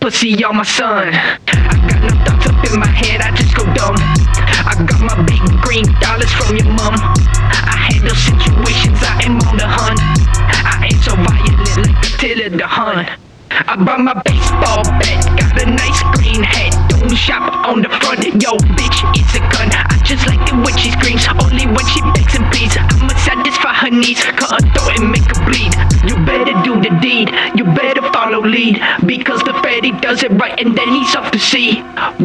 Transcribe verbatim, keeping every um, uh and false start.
pussy on my son. I got no thoughts up in my head, I just go dumb. I got my big green dollars from your mom. I handle situations, I am on the hunt. I ain't so violent like Attila the Hun. I brought my baseball bat, got a nice green hat. Don't shop on the front, yo bitch, it's a gun. I just like it when she screams, only when she begs and pleads. I'ma satisfy her needs, cut her throat and make her bleed. You better do the deed, you better follow lead, because the fatty does it right and then he's off to sea.